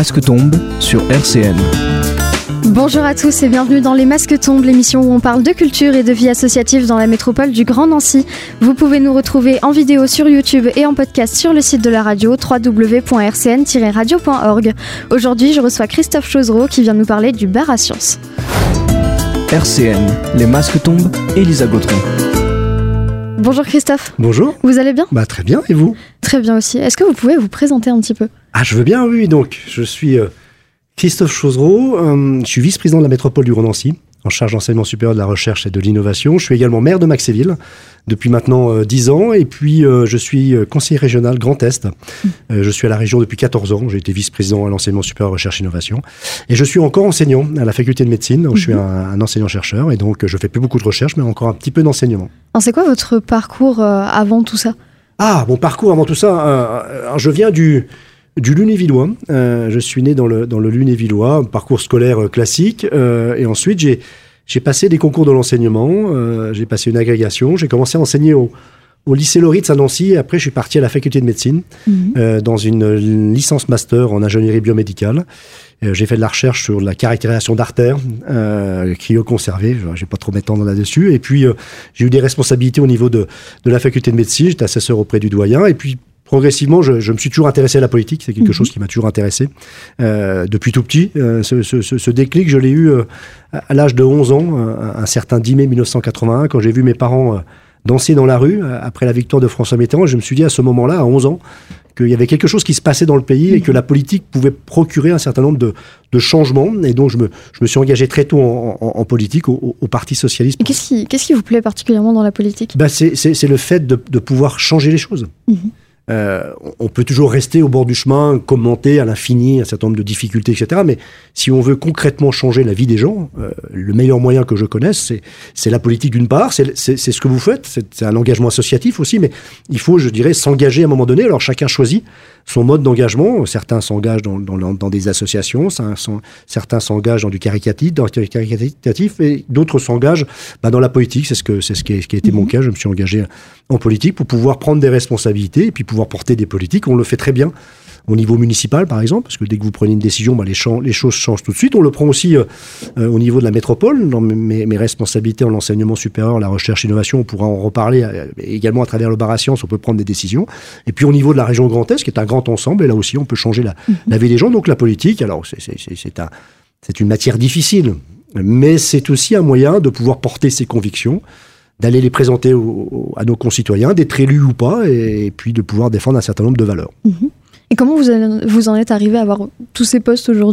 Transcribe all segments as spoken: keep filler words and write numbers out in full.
masques tombent sur R C N. Bonjour à tous et bienvenue dans Les Masques tombent, l'émission où on parle de culture et de vie associative dans la métropole du Grand Nancy. Vous pouvez nous retrouver en vidéo sur YouTube et en podcast sur le site de la radio w w w point r c n tiret radio point org. Aujourd'hui, je reçois Christophe Chozereau qui vient nous parler du bar à sciences. R C N, Les Masques tombent, Elisa Gautron. Bonjour Christophe. Bonjour. Vous allez bien ? Bah très bien, et vous ? Très bien aussi. Est-ce que vous pouvez vous présenter un petit peu ? Ah, je veux bien, oui. Donc, je suis euh, Christophe Chozereau, euh, je suis vice-président de la métropole du Grand Nancy, en charge d'enseignement supérieur de la recherche et de l'innovation. Je suis également maire de Maxéville depuis maintenant euh, dix ans, et puis euh, je suis euh, conseiller régional Grand Est. Euh, je suis à la région depuis quatorze ans, j'ai été vice-président à l'enseignement supérieur recherche et innovation, et je suis encore enseignant à la faculté de médecine, où mm-hmm. je suis un, un enseignant-chercheur, et donc je fais plus beaucoup de recherche, mais encore un petit peu d'enseignement. Alors, c'est quoi votre parcours euh, avant tout ça ? Ah, mon parcours avant tout ça, euh, alors je viens du... Du Lunévillois. Euh, je suis né dans le, dans le Lunévillois, un parcours scolaire euh, classique. Euh, et ensuite, j'ai, j'ai passé des concours de l'enseignement. Euh, j'ai passé une agrégation. J'ai commencé à enseigner au, au lycée Lauritz à Nancy. Et après, je suis parti à la faculté de médecine mmh. euh, dans une, une licence master en ingénierie biomédicale. Euh, j'ai fait de la recherche sur la caractérisation d'artères euh, cryoconservées. Je ne vais pas trop m'étendre là-dessus. Et puis, euh, j'ai eu des responsabilités au niveau de, de la faculté de médecine. J'étais assesseur auprès du doyen. Et puis, progressivement, je, je me suis toujours intéressé à la politique. C'est quelque mmh. chose qui m'a toujours intéressé. Euh, depuis tout petit, euh, ce, ce, ce déclic, je l'ai eu euh, à l'âge de onze ans, un, un certain dix mai mille neuf cent quatre-vingt-un, quand j'ai vu mes parents euh, danser dans la rue euh, après la victoire de François Mitterrand. Je me suis dit à ce moment-là, à onze ans, qu'il y avait quelque chose qui se passait dans le pays mmh. et que la politique pouvait procurer un certain nombre de, de changements. Et donc, je me, je me suis engagé très tôt en, en, en politique, au, au Parti socialiste. Et qu'est-ce qui, qu'est-ce qui vous plaît particulièrement dans la politique ? bah, c'est, c'est, c'est le fait de, de pouvoir changer les choses. Mmh. Euh, on peut toujours rester au bord du chemin, commenter à l'infini un certain nombre de difficultés, et cetera. Mais si on veut concrètement changer la vie des gens, euh, le meilleur moyen que je connaisse, c'est, c'est la politique d'une part, c'est, c'est, c'est ce que vous faites, c'est, c'est un engagement associatif aussi, mais il faut, je dirais, s'engager à un moment donné. Alors chacun choisit son mode d'engagement. Certains s'engagent dans, dans, dans des associations, certains s'engagent dans du caritatif, dans du caritatif et d'autres s'engagent bah, dans la politique. C'est ce, que, c'est ce qui, est, ce qui a été mmh. mon cas. Je me suis engagé en politique pour pouvoir prendre des responsabilités et puis pouvoir porter des politiques. On le fait très bien au niveau municipal, par exemple, parce que dès que vous prenez une décision, bah, les, ch- les choses changent tout de suite. On le prend aussi euh, euh, au niveau de la métropole, dans mes, mes responsabilités en enseignement supérieur, la recherche et l'innovation, on pourra en reparler euh, également à travers le bar à sciences, on peut prendre des décisions. Et puis au niveau de la région Grand Est, qui est un grand ensemble, et là aussi on peut changer la, mmh. la vie des gens. Donc la politique, alors c'est, c'est, c'est, c'est, un, c'est une matière difficile, mais c'est aussi un moyen de pouvoir porter ses convictions, d'aller les présenter au, au, à nos concitoyens, d'être élus ou pas, et, et puis de pouvoir défendre un certain nombre de valeurs. Mmh. Et comment vous, allez, vous en êtes arrivé à avoir tous ces postes aujourd'hui ?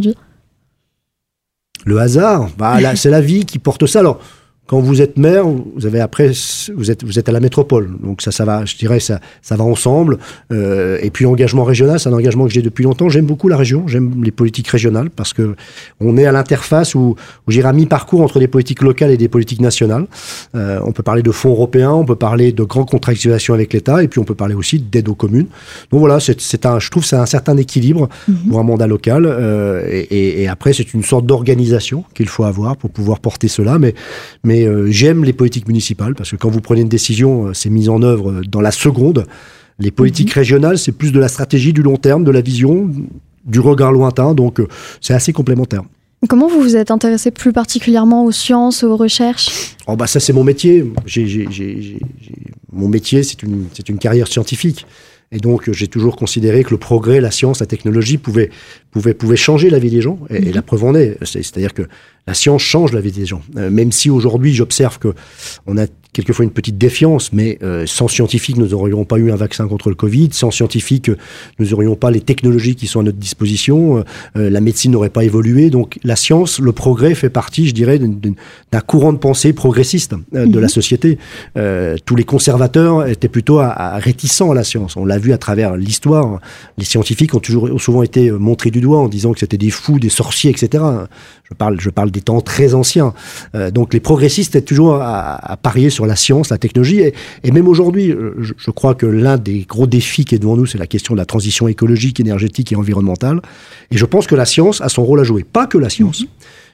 Le hasard, bah, là, c'est la vie qui porte ça. Alors, quand vous êtes maire, vous avez après, vous êtes, vous êtes à la métropole. Donc ça, ça va, je dirais, ça, ça va ensemble. Euh, et puis l'engagement régional, c'est un engagement que j'ai depuis longtemps. J'aime beaucoup la région, j'aime les politiques régionales parce que on est à l'interface où, où j'irai à mi-parcours entre des politiques locales et des politiques nationales. Euh, on peut parler de fonds européens, on peut parler de grandes contractualisations avec l'État, et puis on peut parler aussi d'aide aux communes. Donc voilà, c'est, c'est un, je trouve, que c'est un certain équilibre mmh. pour un mandat local. Euh, et, et, et après, c'est une sorte d'organisation qu'il faut avoir pour pouvoir porter cela. Mais, mais Euh, j'aime les politiques municipales parce que quand vous prenez une décision, euh, c'est mis en œuvre dans la seconde. Les politiques mmh. régionales, c'est plus de la stratégie, du long terme, de la vision, du regard lointain. Donc, euh, c'est assez complémentaire. Comment vous vous êtes intéressé plus particulièrement aux sciences, aux recherches ? Oh bah ça, c'est mon métier. J'ai, j'ai, j'ai, j'ai, j'ai... Mon métier, c'est une, c'est une carrière scientifique. Et donc, j'ai toujours considéré que le progrès, la science, la technologie pouvaient, pouvaient, pouvaient changer la vie des gens. Et, mmh. et la preuve en est. C'est, c'est-à-dire que la science change la vie des gens. Euh, même si aujourd'hui, j'observe que on a quelquefois une petite défiance, mais euh, sans scientifiques, nous n'aurions pas eu un vaccin contre le Covid. Sans scientifiques, nous n'aurions pas les technologies qui sont à notre disposition. Euh, la médecine n'aurait pas évolué. Donc, la science, le progrès fait partie, je dirais, d'une, d'une, d'un courant de pensée progressiste euh, de mmh. la société. Euh, tous les conservateurs étaient plutôt à, à réticents à la science. On l'a vu à travers l'histoire. Les scientifiques ont toujours, ont souvent été montrés du doigt en disant que c'était des fous, des sorciers, et cetera. Je parle, je parle des temps très anciens. Euh, donc, les progressistes étaient toujours à, à parier sur la science, la technologie, et, et même aujourd'hui, je, je crois que l'un des gros défis qui est devant nous, c'est la question de la transition écologique, énergétique et environnementale. Et je pense que la science a son rôle à jouer. Pas que la science. Mmh.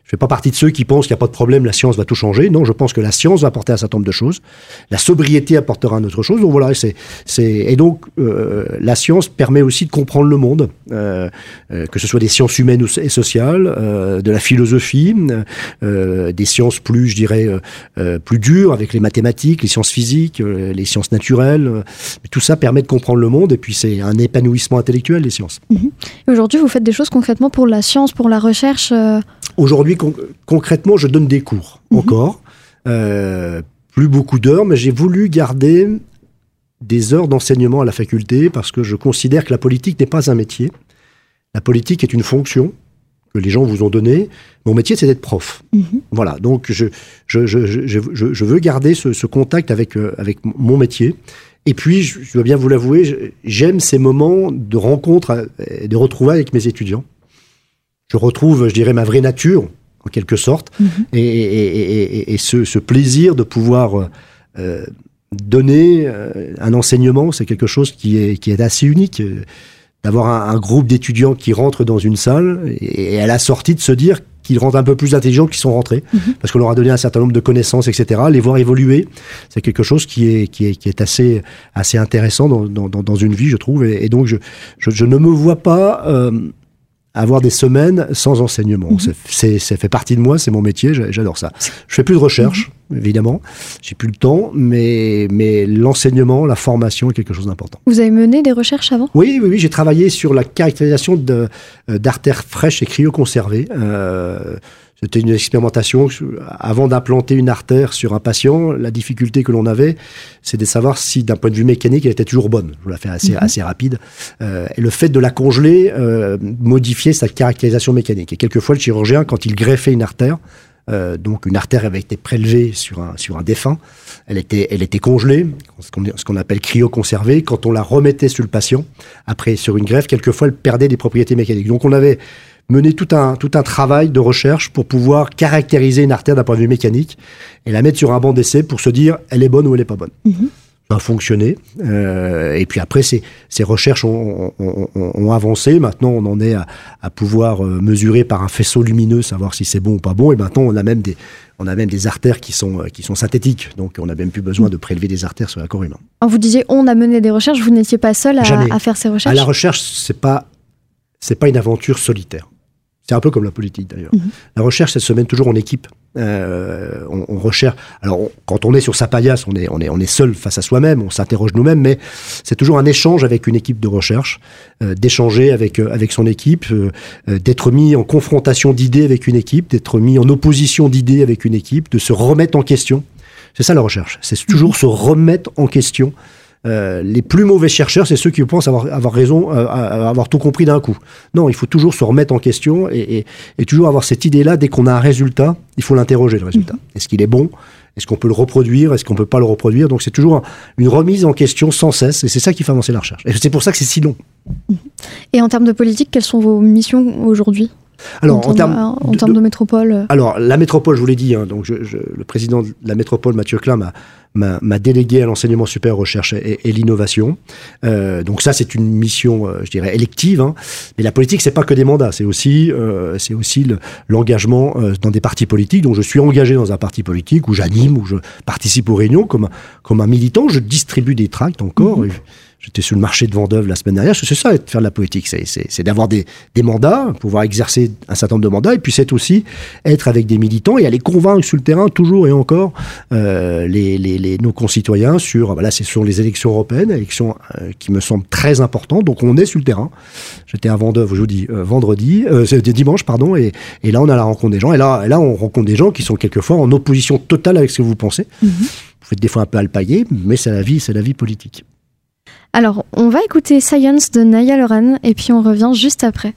Je fais pas partie de ceux qui pensent qu'il n'y a pas de problème, la science va tout changer. Non, je pense que la science va apporter un certain nombre de choses. La sobriété apportera une autre chose. Donc voilà, c'est, c'est... Et donc, euh, la science permet aussi de comprendre le monde, euh, euh, que ce soit des sciences humaines et sociales, euh, de la philosophie, euh, des sciences plus, je dirais, euh, plus dures, avec les mathématiques, les sciences physiques, euh, les sciences naturelles. Euh, tout ça permet de comprendre le monde, et puis c'est un épanouissement intellectuel, les sciences. Mmh. Et aujourd'hui, vous faites des choses concrètement pour la science, pour la recherche euh... Aujourd'hui, con- concrètement, je donne des cours, mmh. encore. Euh, plus beaucoup d'heures, mais j'ai voulu garder des heures d'enseignement à la faculté parce que je considère que la politique n'est pas un métier. La politique est une fonction que les gens vous ont donnée. Mon métier, c'est d'être prof. Mmh. Voilà, donc je, je, je, je, je, je veux garder ce, ce contact avec, euh, avec mon métier. Et puis, je, je dois bien vous l'avouer, j'aime ces moments de rencontre et de retrouvailles avec mes étudiants. Je retrouve, je dirais, ma vraie nature, en quelque sorte, mmh. et, et, et, et ce, ce plaisir de pouvoir euh, donner euh, un enseignement, c'est quelque chose qui est, qui est assez unique. D'avoir un, un groupe d'étudiants qui rentrent dans une salle et, et à la sortie de se dire qu'ils rentrent un peu plus intelligents qu'ils sont rentrés, mmh. parce qu'on leur a donné un certain nombre de connaissances, et cetera. Les voir évoluer, c'est quelque chose qui est, qui est, qui est assez, assez intéressant dans, dans, dans une vie, je trouve. Et, et donc, je, je, je ne me vois pas... Euh, avoir des semaines sans enseignement. Mmh. C'est, c'est, ça fait partie de moi, c'est mon métier, j'adore ça. Je fais plus de recherche, mmh. évidemment, j'ai plus le temps, mais, mais l'enseignement, la formation est quelque chose d'important. Vous avez mené des recherches avant ? Oui, oui, oui, j'ai travaillé sur la caractérisation de, d'artères fraîches et cryoconservées. Euh, C'était une expérimentation. Avant d'implanter une artère sur un patient, la difficulté que l'on avait, c'est de savoir si, d'un point de vue mécanique, elle était toujours bonne. Je vous la fais assez, mmh. assez rapide. Euh, et le fait de la congeler euh, modifiait sa caractérisation mécanique. Et quelquefois, le chirurgien, quand il greffait une artère, euh, donc une artère avait été prélevée sur un, sur un défunt, elle était, elle était congelée, ce qu'on, ce qu'on appelle cryoconservée. Quand on la remettait sur le patient, après sur une greffe, quelquefois, elle perdait des propriétés mécaniques. Donc on avait mener tout un, tout un travail de recherche pour pouvoir caractériser une artère d'un point de vue mécanique et la mettre sur un banc d'essai pour se dire elle est bonne ou elle n'est pas bonne. Mmh. Ça a fonctionné. Euh, et puis après, ces, ces recherches ont, ont, ont, ont avancé. Maintenant, on en est à, à pouvoir mesurer par un faisceau lumineux, savoir si c'est bon ou pas bon. Et maintenant, on a même des, on a même des artères qui sont, qui sont synthétiques. Donc, on n'a même plus besoin de prélever des artères sur un corps humain. Alors, vous disiez, on a mené des recherches. Vous n'étiez pas seul à, à faire ces recherches ? À la recherche, c'est pas, c'est pas une aventure solitaire. C'est un peu comme la politique d'ailleurs. Mmh. La recherche, elle se mène toujours en équipe. Euh, on, on recherche. Alors, on, quand on est sur sa paillasse, on est, on est, on est seul face à soi-même, on s'interroge nous-mêmes, mais c'est toujours un échange avec une équipe de recherche, euh, d'échanger avec euh, avec son équipe, euh, d'être mis en confrontation d'idées avec une équipe, d'être mis en opposition d'idées avec une équipe, de se remettre en question. C'est ça la recherche. C'est toujours mmh. se remettre en question. Euh, les plus mauvais chercheurs, c'est ceux qui pensent avoir, avoir raison, euh, avoir tout compris d'un coup. Non, il faut toujours se remettre en question et, et, et toujours avoir cette idée-là. Dès qu'on a un résultat, il faut l'interroger, le résultat. Mmh. Est-ce qu'il est bon ? Est-ce qu'on peut le reproduire ? Est-ce qu'on ne peut pas le reproduire ? Donc c'est toujours un, une remise en question sans cesse et c'est ça qui fait avancer la recherche. Et c'est pour ça que c'est si long. Et en termes de politique, quelles sont vos missions aujourd'hui ? Alors, en, en termes de, en termes de, de métropole. Alors, la métropole, je vous l'ai dit, hein, donc je, je, le président de la métropole, Mathieu Klein, m'a, m'a, m'a délégué à l'enseignement supérieur, recherche et, et l'innovation. Euh, donc ça, c'est une mission, euh, je dirais, élective. Hein. Mais la politique, c'est pas que des mandats, c'est aussi, euh, c'est aussi le, l'engagement euh, dans des partis politiques. Donc, je suis engagé dans un parti politique où j'anime, où je participe aux réunions comme un, comme un militant. Je distribue des tracts encore. Mmh. J'étais sur le marché de Vendôme la semaine dernière. C'est ça, faire de la politique. C'est, c'est, c'est d'avoir des, des mandats, pouvoir exercer un certain nombre de mandats, et puis c'est aussi être avec des militants et aller convaincre sur le terrain, toujours et encore, euh, les, les, les, nos concitoyens sur, voilà, ce sont les élections européennes, élections euh, qui me semblent très importantes. Donc on est sur le terrain. J'étais à Vendôme, je vous dis, euh, vendredi, euh, c'est dimanche, pardon, et, et là on a la rencontre des gens. Et là, et là, on rencontre des gens qui sont quelquefois en opposition totale avec ce que vous pensez. Mm-hmm. Vous faites des fois un peu alpaguer, mais c'est la vie, c'est la vie politique. Alors, on va écouter Science de Niall Horan et puis on revient juste après.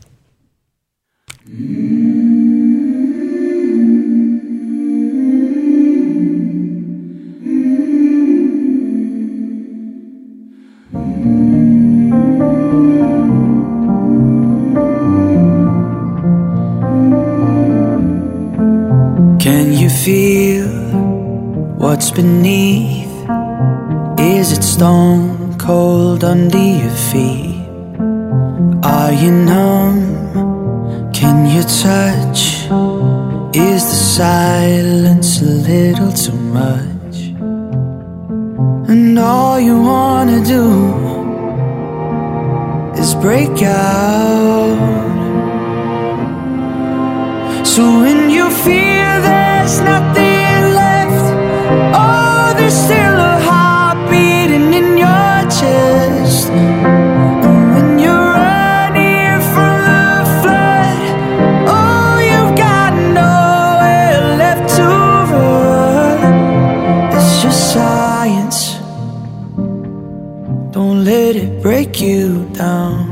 Can you feel what's beneath? Is it stone cold under your feet? Are you numb? Can you touch Is the silence a little too much? And all you wanna do is break out. So when you feel there's nothing left, oh, there's still a heart beating in your chest. And when you're running from the flood, oh, you've got nowhere left to run. It's just science. Don't let it break you down.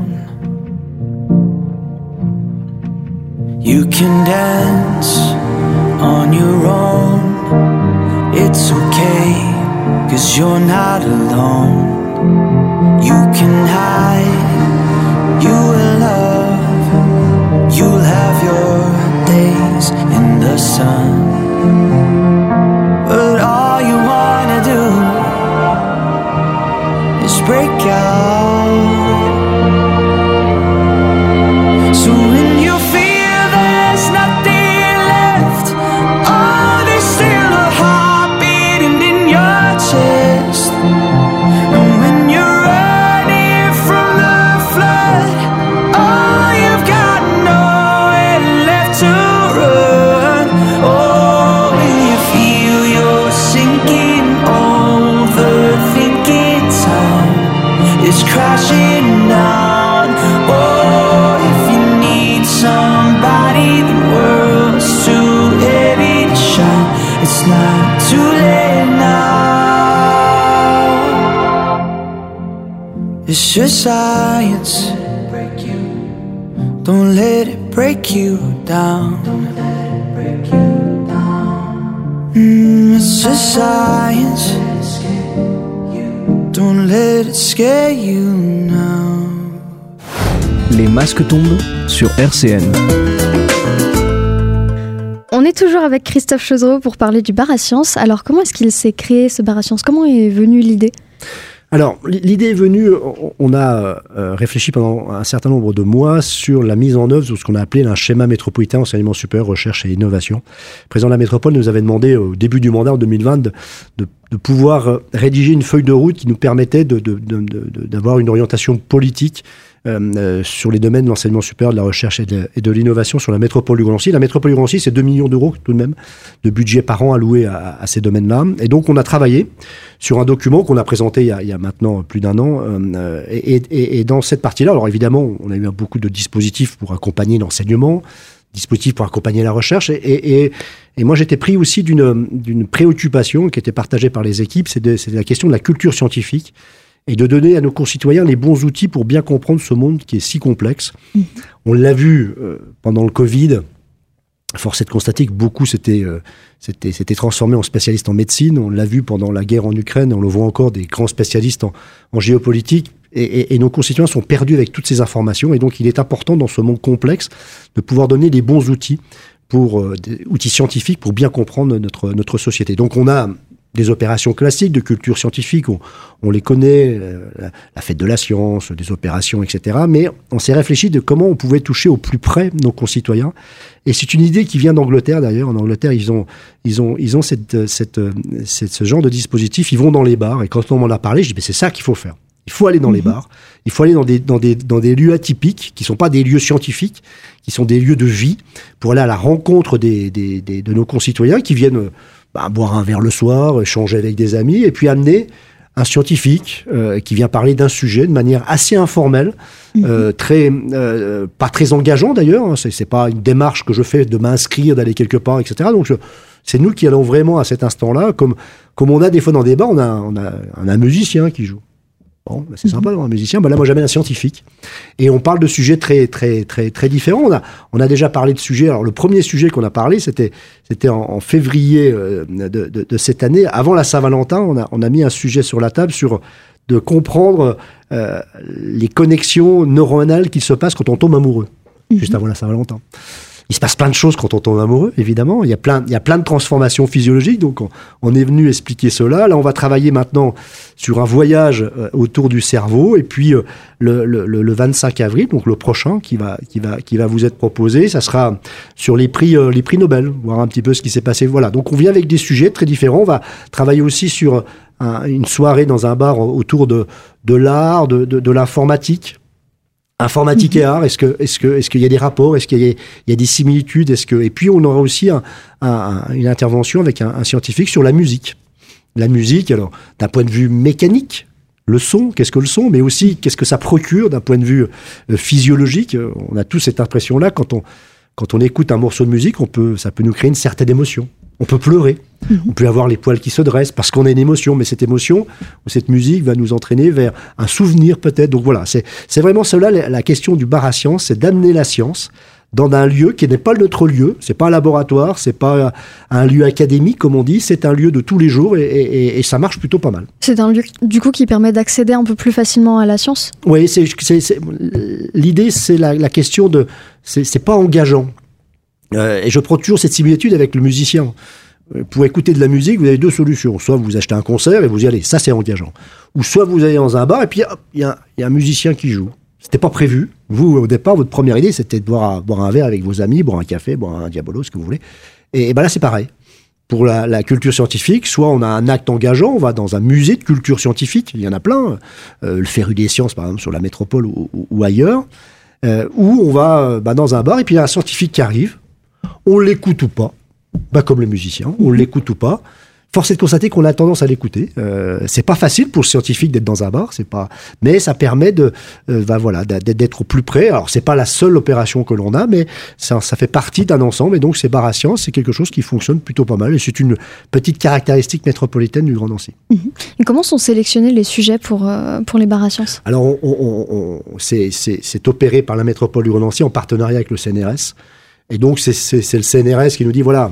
You can dance on your own. It's okay, 'cause you're not alone. You can hide, you will love. You'll have your days in the sun. But all you wanna do is break out. So when you feel there's nothing left, oh, there's still a heart beating in your chest. And when you're running from the flood, oh, you've got nowhere left to run. Oh, when you feel you're sinking, overthinking time is crashing down. Oh, if you need somebody, the world's too heavy to shine. It's not too late now. It's just science. Don't let it break you down. Mm, it's just science. Don't let it scare you now. Les masques tombent sur R C N. On est toujours avec Christophe Chauzereau pour parler du bar à sciences. Alors comment est-ce qu'il s'est créé ce bar à sciences? Comment est venue l'idée? Alors, l'idée est venue, on a euh, réfléchi pendant un certain nombre de mois sur la mise en œuvre de ce qu'on a appelé un schéma métropolitain enseignement supérieur, recherche et innovation. Le président de la métropole nous avait demandé au début du mandat en deux mille vingt de, de, de pouvoir rédiger une feuille de route qui nous permettait de, de, de, de, d'avoir une orientation politique Euh, sur les domaines de l'enseignement supérieur, de la recherche et de, et de l'innovation sur la métropole du Grand Nancy. La métropole du Grand Nancy, c'est deux millions d'euros tout de même de budget par an alloué à, à ces domaines-là. Et donc, on a travaillé sur un document qu'on a présenté il y a, il y a maintenant plus d'un an. Euh, et, et, et dans cette partie-là, alors évidemment, on a eu beaucoup de dispositifs pour accompagner l'enseignement, dispositifs pour accompagner la recherche. Et, et, et, et moi, j'étais pris aussi d'une, d'une préoccupation qui était partagée par les équipes, c'est, de, c'est la question de la culture scientifique, et de donner à nos concitoyens les bons outils pour bien comprendre ce monde qui est si complexe. Mmh. On l'a vu euh, pendant le Covid, force est de constater que beaucoup s'étaient, euh, s'étaient, s'étaient transformés en spécialistes en médecine. On l'a vu pendant la guerre en Ukraine, on le voit encore, des grands spécialistes en, en géopolitique. Et, et, et nos concitoyens sont perdus avec toutes ces informations. Et donc, il est important, dans ce monde complexe, de pouvoir donner les bons outils, pour, euh, des outils scientifiques pour bien comprendre notre, notre société. Donc, on a des opérations classiques de culture scientifique, on, on les connaît, euh, la, la fête de la science, des opérations, et cetera. Mais on s'est réfléchi de comment on pouvait toucher au plus près nos concitoyens. Et c'est une idée qui vient d'Angleterre, d'ailleurs. En Angleterre, ils ont, ils ont, ils ont cette, cette, cette, ce genre de dispositif. Ils vont dans les bars. Et quand on m'en a parlé, je dis, mais c'est ça qu'il faut faire. Il faut aller dans mmh. les bars. Il faut aller dans des, dans des, dans des lieux atypiques, qui ne sont pas des lieux scientifiques, qui sont des lieux de vie, pour aller à la rencontre des, des, des, de nos concitoyens qui viennent bah, boire un verre le soir, échanger avec des amis, et puis amener un scientifique euh, qui vient parler d'un sujet de manière assez informelle, mmh. euh, très, euh, pas très engageant d'ailleurs. Hein, c'est, c'est pas une démarche que je fais de m'inscrire, d'aller quelque part, et cetera. Donc je, c'est nous qui allons vraiment à cet instant-là, comme, comme on a des fois dans des bars, on a, on a, on a un musicien qui joue. Bon, bah c'est sympa d'avoir un musicien. Bah là, moi, j'amène un scientifique. Et on parle de sujets très, très, très, très différents. On a, on a déjà parlé de sujets. Alors, le premier sujet qu'on a parlé, c'était, c'était en, en février euh, de, de, de cette année. Avant la Saint-Valentin, on a, on a mis un sujet sur la table sur de comprendre euh, les connexions neuronales qui se passent quand on tombe amoureux, mmh. juste avant la Saint-Valentin. il se passe plein de choses quand on tombe amoureux, évidemment. Il y a plein, il y a plein de transformations physiologiques. Donc, on, on est venu expliquer cela. Là, on va travailler maintenant sur un voyage euh, autour du cerveau. Et puis, euh, le, le, le vingt-cinq avril, donc le prochain, qui va, qui va, qui va vous être proposé, ça sera sur les prix, euh, les prix Nobel, voir un petit peu ce qui s'est passé. Voilà. Donc, on vient avec des sujets très différents. On va travailler aussi sur un, une soirée dans un bar autour de, de l'art, de, de, de l'informatique. Informatique et art, est-ce que, est-ce que, est-ce qu'il y a des rapports, est-ce qu'il y a, il y a des similitudes, est-ce que, et puis on aura aussi un, un, une intervention avec un, un scientifique sur la musique. La musique, alors, d'un point de vue mécanique, le son, qu'est-ce que le son, mais aussi qu'est-ce que ça procure d'un point de vue euh, physiologique. On a tous cette impression-là quand on, quand on écoute un morceau de musique, on peut, ça peut nous créer une certaine émotion. On peut pleurer, mmh. on peut avoir les poils qui se dressent parce qu'on a une émotion, mais cette émotion ou cette musique va nous entraîner vers un souvenir peut-être. Donc voilà, c'est, c'est vraiment cela la, la question du bar à science, c'est d'amener la science dans un lieu qui n'est pas notre lieu, c'est pas un laboratoire, c'est pas un lieu académique comme on dit, c'est un lieu de tous les jours et, et, et ça marche plutôt pas mal. C'est un lieu du coup qui permet d'accéder un peu plus facilement à la science. Oui, c'est, c'est, c'est, l'idée c'est la, la question de, c'est, c'est pas engageant. Euh, et je prends toujours cette similitude avec le musicien. Pour écouter de la musique, vous avez deux solutions. Soit vous achetez un concert et vous y allez, ça c'est engageant. Ou soit vous allez dans un bar et puis il y, y a un musicien qui joue. C'était pas prévu. Vous, au départ, votre première idée, c'était de boire, boire un verre avec vos amis, boire un café, boire un Diabolo, ce que vous voulez. Et, et ben là, c'est pareil. Pour la, la culture scientifique, soit on a un acte engageant, on va dans un musée de culture scientifique, il y en a plein, euh, le Féru des sciences, par exemple, sur la métropole ou, ou, ou ailleurs, euh, ou on va bah, dans un bar et puis il y a un scientifique qui arrive. On l'écoute ou pas, bah comme les musiciens, on l'écoute ou pas. Force est de constater qu'on a tendance à l'écouter. Euh, c'est pas facile pour le scientifique d'être dans un bar, c'est pas, mais ça permet de, euh, bah voilà, d'être au plus près. Alors c'est pas la seule opération que l'on a, mais ça, ça fait partie d'un ensemble. Et donc ces bars à sciences, c'est quelque chose qui fonctionne plutôt pas mal. Et c'est une petite caractéristique métropolitaine du Grand Nancy. Mmh. Et comment sont sélectionnés les sujets pour euh, pour les bars à sciences ? Alors on, on, on, c'est, c'est, c'est opéré par la métropole du Grand Nancy en partenariat avec le C N R S. Et donc, c'est, c'est, c'est le C N R S qui nous dit, voilà,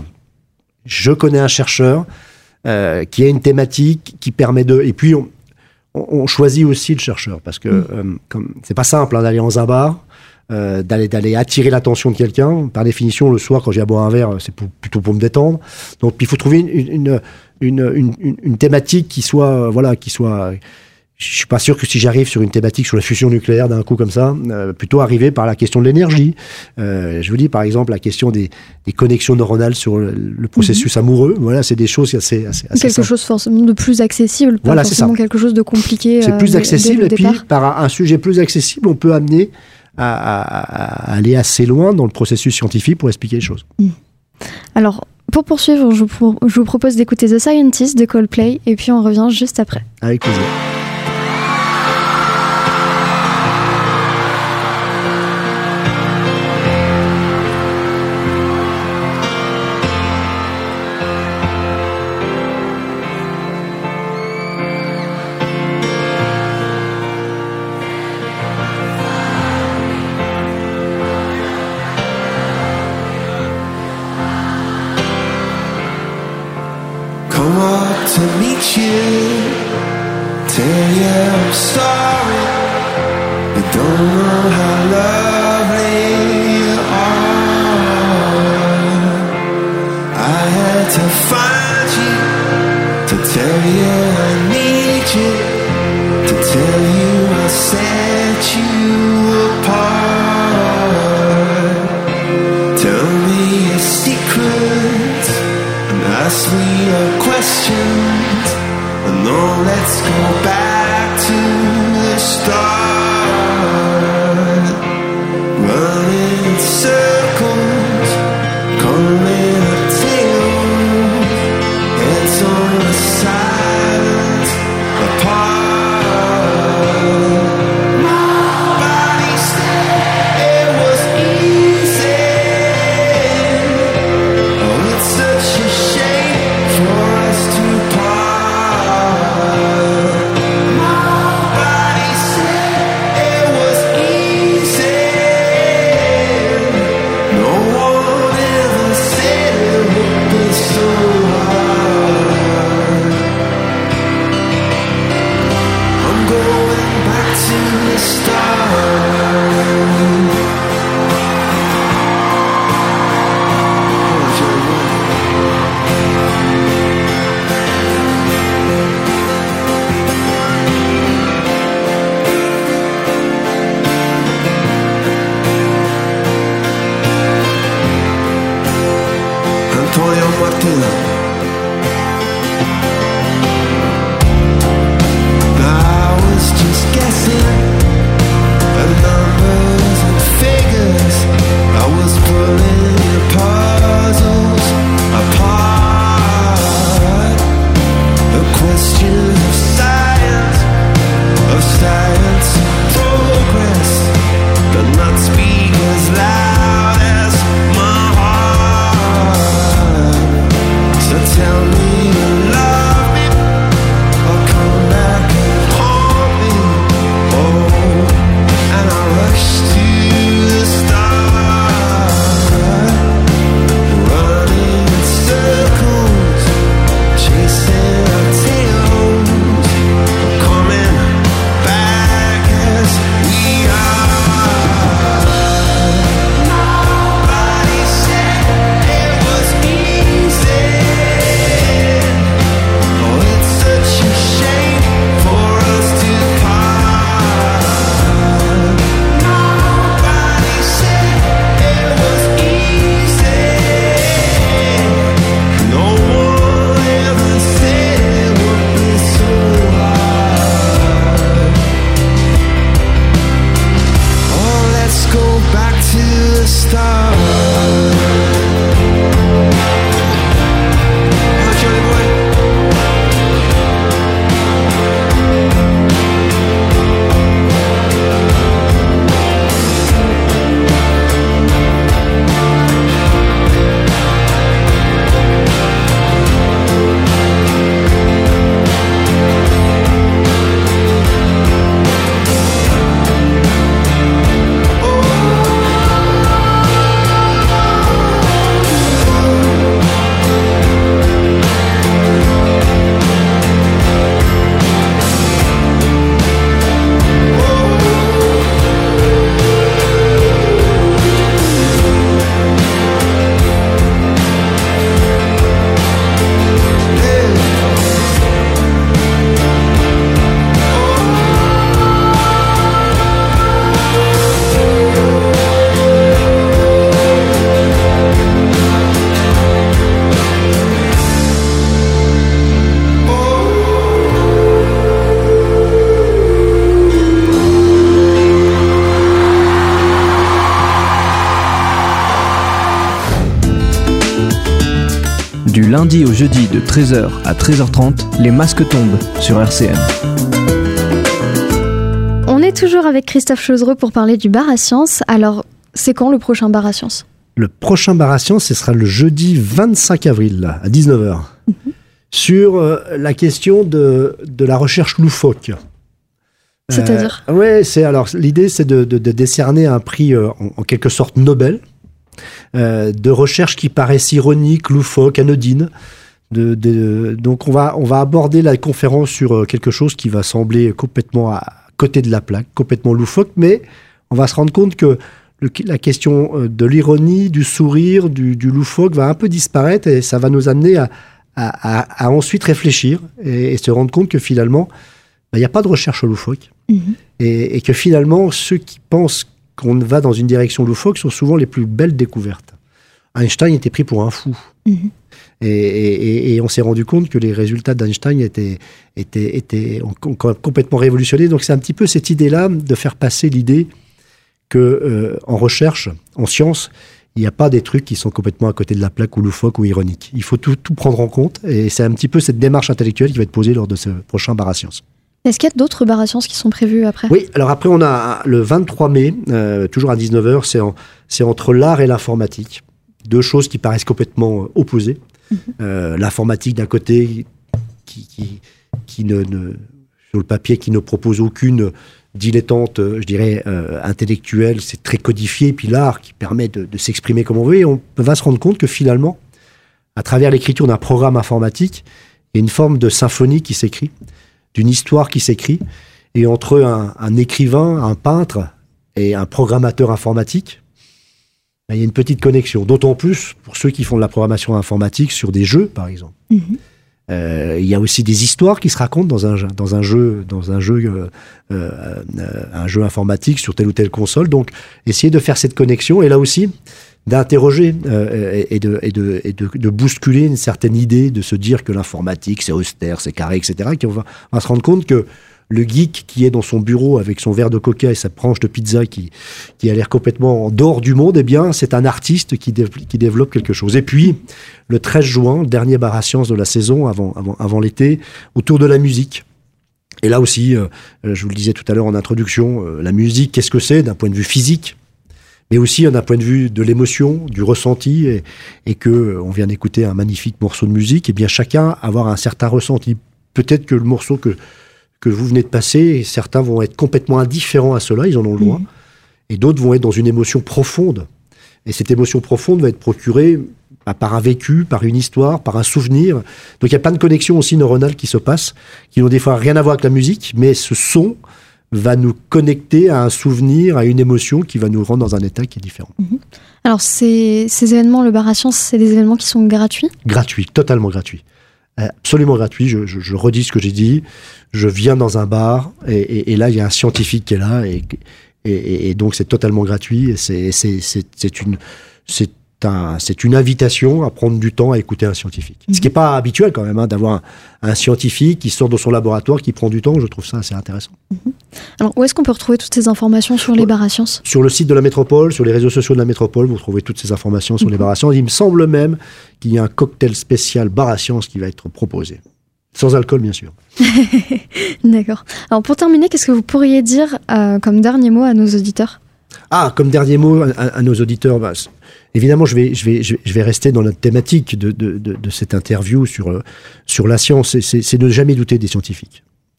je connais un chercheur euh, qui a une thématique qui permet de... Et puis, on, on choisit aussi le chercheur, parce que mmh. euh, comme, c'est pas simple hein, d'aller dans un bar, euh, d'aller, d'aller attirer l'attention de quelqu'un. Par définition, le soir, quand j'ai à boire un verre, c'est pour, plutôt pour me détendre. Donc, il faut trouver une, une, une, une, une, une thématique qui soit... Euh, voilà, qui soit je suis pas sûr que si j'arrive sur une thématique sur la fusion nucléaire d'un coup comme ça, euh, plutôt arriver par la question de l'énergie. Euh, je vous dis par exemple la question des, des connexions neuronales sur le, le processus mmh. amoureux. Voilà, c'est des choses assez, assez, assez quelque simples. chose forcément de plus accessible, pas voilà, forcément c'est ça. quelque chose de compliqué. C'est plus euh, accessible dès, dès et le puis par un sujet plus accessible, on peut amener à, à, à aller assez loin dans le processus scientifique pour expliquer les choses. Mmh. Alors. Pour poursuivre, je vous, pro- je vous propose d'écouter The Scientist de Coldplay et puis on revient juste après. Avec plaisir. To meet you, tell you I'm sorry. You don't know how lovely you are. I had to find you to tell you I need you, to tell you I set you apart. Tell me your secrets and ask me a question. No, let's go back to the start. Running in circles, calling a tale. Heads on the silence apart. Nobody said it was easy. Oh, it's such a shame for us to part. questions of science, of science progress, but not speak as loud as my heart. So tell me you love me, or come back and haunt me. Oh, and I rush to the start, running in circles, chasing our tails, coming back as we are. Nobody said it was easy. Oh, it's such a shame for us to part. Nobody said it was easy. No one ever said it would be so hard. Oh, let's go back to the start. Oh, Johnny boy. Du lundi au jeudi de treize heures à treize heures trente, les masques tombent sur R C N. On est toujours avec Christophe Chausereux pour parler du bar à sciences. Alors, c'est quand le prochain bar à sciences ? Le prochain bar à sciences, ce sera le jeudi vingt-cinq avril, là, à dix-neuf heures, mm-hmm. sur euh, la question de, de la recherche loufoque. C'est-à-dire euh, Ouais, c'est alors l'idée, c'est de, de, de décerner un prix euh, en, en quelque sorte Nobel euh, de recherche qui paraissent ironiques, loufoques, anodines. De, de, donc on va on va aborder la conférence sur quelque chose qui va sembler complètement à côté de la plaque, complètement loufoque, mais on va se rendre compte que le, la question de l'ironie, du sourire, du, du loufoque va un peu disparaître et ça va nous amener à, à, à, à ensuite réfléchir et, et se rendre compte que finalement il n'y a pas de recherche loufoque mmh. et, et que finalement ceux qui pensent qu'on va dans une direction loufoque sont souvent les plus belles découvertes. Einstein était pris pour un fou. Mmh. Et, et, et on s'est rendu compte que les résultats d'Einstein étaient, étaient, étaient complètement révolutionnés. Donc c'est un petit peu cette idée-là de faire passer l'idée qu'en euh, recherche, en science, il n'y a pas des trucs qui sont complètement à côté de la plaque ou loufoques ou ironiques. Il faut tout, tout prendre en compte et c'est un petit peu cette démarche intellectuelle qui va être posée lors de ce prochain bar à sciences. Est-ce qu'il y a d'autres bars à sciences qui sont prévus après ? Oui, alors après on a le vingt-trois mai, euh, toujours à dix-neuf heures, c'est, en, c'est entre l'art et l'informatique. Deux choses qui paraissent complètement opposées. Mmh. Euh, l'informatique d'un côté qui, qui, qui ne, ne, sur le papier, qui ne propose aucune dilettante, je dirais, euh, intellectuelle, c'est très codifié, et puis l'art qui permet de, de s'exprimer comme on veut, et on va se rendre compte que finalement, à travers l'écriture d'un programme informatique, il y a une forme de symphonie qui s'écrit, d'une histoire qui s'écrit, et entre un, un écrivain, un peintre et un programmateur informatique, il y a une petite connexion. D'autant plus pour ceux qui font de la programmation informatique sur des jeux, par exemple. Mmh. Euh, il y a aussi des histoires qui se racontent dans un, dans un jeu, dans un jeu, euh, euh, un jeu informatique sur telle ou telle console. Donc, essayer de faire cette connexion et là aussi d'interroger euh, et, de, et, de, et de, de bousculer une certaine idée, de se dire que l'informatique c'est austère, c'est carré, et cetera. Et qu'on va, on va se rendre compte que le geek qui est dans son bureau avec son verre de coca et sa tranche de pizza qui, qui a l'air complètement en dehors du monde, eh bien, c'est un artiste qui, dé, qui développe quelque chose. Et puis, le treize juin, dernier bar à science de la saison, avant, avant, avant l'été, autour de la musique. Et là aussi, euh, je vous le disais tout à l'heure en introduction, euh, la musique, qu'est-ce que c'est d'un point de vue physique, mais aussi d'un point de vue de l'émotion, du ressenti, et, et que on vient d'écouter un magnifique morceau de musique, et bien chacun avoir un certain ressenti. Peut-être que le morceau que que vous venez de passer, certains vont être complètement indifférents à cela, ils en ont le droit, mmh. et d'autres vont être dans une émotion profonde. Et cette émotion profonde va être procurée bah, par un vécu, par une histoire, par un souvenir. Donc il y a plein de connexions aussi neuronales qui se passent, qui n'ont des fois rien à voir avec la musique, mais ce son va nous connecter à un souvenir, à une émotion qui va nous rendre dans un état qui est différent. Mmh. Alors ces, ces événements, le bar à science, c'est des événements qui sont gratuits ? Gratuits, totalement gratuits. Absolument gratuit, je, je, je redis ce que j'ai dit, je viens dans un bar et, et, et là il y a un scientifique qui est là et, et, et donc c'est totalement gratuit et c'est, c'est, c'est, c'est, une, c'est, un, c'est une invitation à prendre du temps à écouter un scientifique. Mmh. Ce qui n'est pas habituel quand même, hein, d'avoir un, un scientifique qui sort de son laboratoire, qui prend du temps, je trouve ça assez intéressant. Mmh. Alors où est-ce qu'on peut retrouver toutes ces informations sur les bars à sciences ? Sur le site de la métropole, sur les réseaux sociaux de la métropole, vous trouvez toutes ces informations sur mmh. les bars à sciences. Il me semble même qu'il y a un cocktail spécial bar à sciences qui va être proposé. Sans alcool, bien sûr. D'accord. Alors pour terminer, qu'est-ce que vous pourriez dire euh, comme dernier mot à nos auditeurs ? Ah, comme dernier mot à, à nos auditeurs, bah, évidemment, je vais, je, vais, je vais rester dans la thématique de, de, de, de cette interview sur, sur la science, c'est, c'est, c'est de ne jamais douter des scientifiques.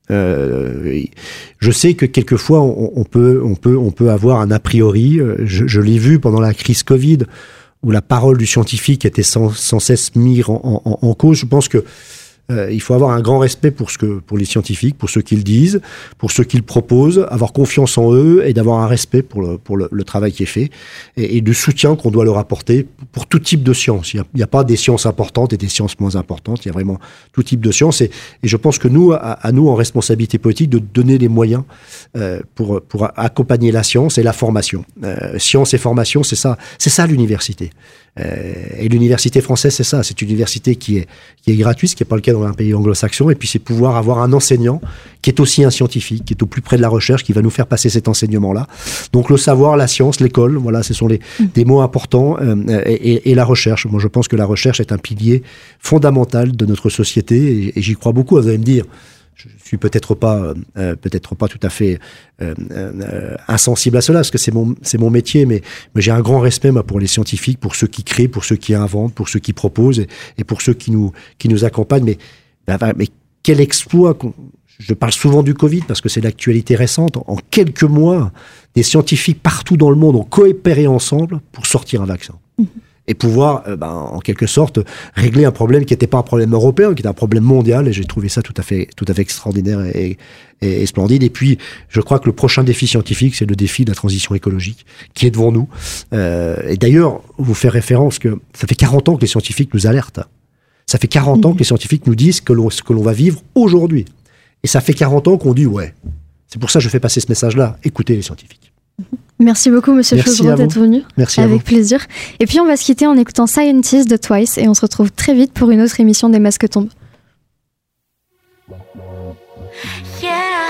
Euh, je sais que quelquefois on, on, peut, on, peut, on peut avoir un a priori, je, je l'ai vu pendant la crise Covid, où la parole du scientifique était sans, sans cesse mise en, en, en cause. Je pense que Euh, il faut avoir un grand respect pour, ce que, pour les scientifiques, pour ce qu'ils disent, pour ce qu'ils proposent, avoir confiance en eux et d'avoir un respect pour le, pour le, le travail qui est fait et, et du soutien qu'on doit leur apporter pour tout type de sciences. Il n'y a, a pas des sciences importantes et des sciences moins importantes, il y a vraiment tout type de sciences et, et je pense que nous, à, à nous en responsabilité politique, de donner les moyens euh, pour, pour accompagner la science et la formation. Euh, science et formation, c'est ça, c'est ça l'université. Euh, et l'université française, c'est ça, c'est une université qui est, qui est gratuite, ce qui n'est pas le cas dans un pays anglo-saxon, et puis c'est pouvoir avoir un enseignant qui est aussi un scientifique, qui est au plus près de la recherche, qui va nous faire passer cet enseignement-là. Donc le savoir, la science, l'école, voilà, ce sont les, mmh. des mots importants, euh, et, et, et la recherche. Moi, je pense que la recherche est un pilier fondamental de notre société, et, et j'y crois beaucoup. Vous allez me dire, je suis peut-être pas, euh, peut-être pas tout à fait euh, euh, insensible à cela, parce que c'est mon, c'est mon métier, mais, mais j'ai un grand respect moi, pour les scientifiques, pour ceux qui créent, pour ceux qui inventent, pour ceux qui proposent, et, et pour ceux qui nous, qui nous accompagnent. Mais, mais quel exploit qu'on, je parle souvent du Covid, parce que c'est l'actualité récente. En quelques mois, des scientifiques partout dans le monde ont coopéré ensemble pour sortir un vaccin. Mmh. Et pouvoir, euh, ben, en quelque sorte, régler un problème qui n'était pas un problème européen, qui était un problème mondial. Et j'ai trouvé ça tout à fait, tout à fait extraordinaire et, et, et splendide. Et puis, je crois que le prochain défi scientifique, c'est le défi de la transition écologique, qui est devant nous. Euh, et d'ailleurs, vous faire référence que ça fait quarante ans que les scientifiques nous alertent. Ça fait quarante mmh. ans que les scientifiques nous disent que l'on, ce que l'on va vivre aujourd'hui. Et ça fait quarante ans qu'on dit, ouais, c'est pour ça que je fais passer ce message-là. Écoutez les scientifiques. Merci beaucoup, monsieur Chaudron, d'être venu. Merci avec plaisir. Et puis, on va se quitter en écoutant Scientist de Twice et on se retrouve très vite pour une autre émission des Masques tombent. Yeah.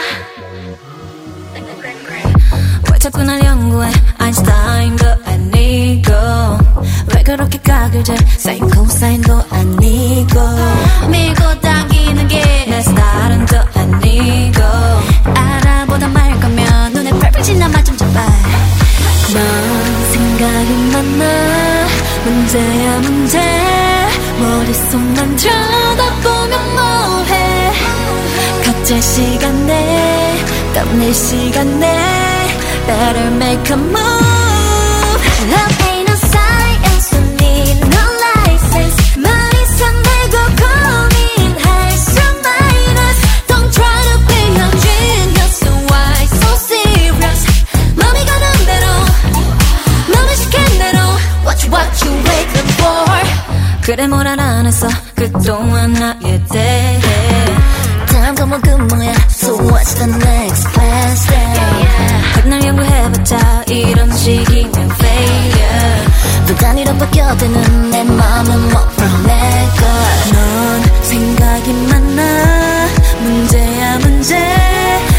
왜 자꾸 날 연구해 아인슈타인도 아니고 왜 그렇게 각을 재 사인 코사인도 아니고 밀고 당기는 게 내 스타일은 또 아니고 알아보다 말 거면 눈에 펄펄 지나 맛 좀 잡아 넌 생각이 많아 문제야 문제 머릿속만 쳐다보면 뭐해 각자 시간에 땀낼 시간에 Better make a move Love ain't a science We need no license 말 이상 내고 고민할 수 minus Don't try to be a genius So why so serious 맘이 가는 대로 맘이 시킨 대로 Watch what you waiting for 그래 뭘 알아냈어 그동안 나에 대해 다음 과목은 뭐야 So what's the next class day 백날 연구해봤자 이런 식이면 failure 또 단위로 바뀌어드는 내 맘은 more from 내걸 넌 생각이 많아 문제야 문제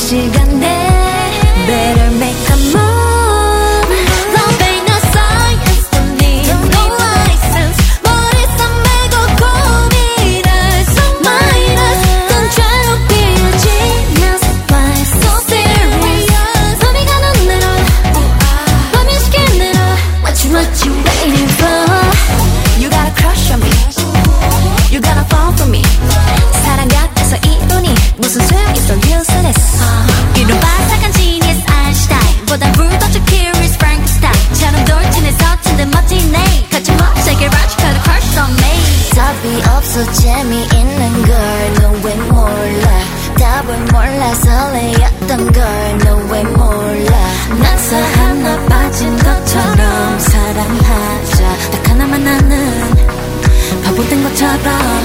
시간에 Better make a move Love ain't no science Don't need no license 머리서 메고 고민할 So minus Don't try to be a genius Why so serious 밤이 가는 대로 밤이 시키는 대로 What you what you waiting for You got a crush on me You gotta fall for me 사랑 같아서 이론이 무슨 소용있어 useless 이런 바삭한 genius Einstein 보다 불더주 curious Frankenstein처럼 돌진해 서툰데 멋지네 거침없이 logical crush on me 답이 없어 재미있는 걸 너 왜 몰라 답을 몰라 설레였던 걸 너 왜 몰라 난사 하나 빠진 것처럼 사랑하자 딱 하나만 나는 바보 된 것처럼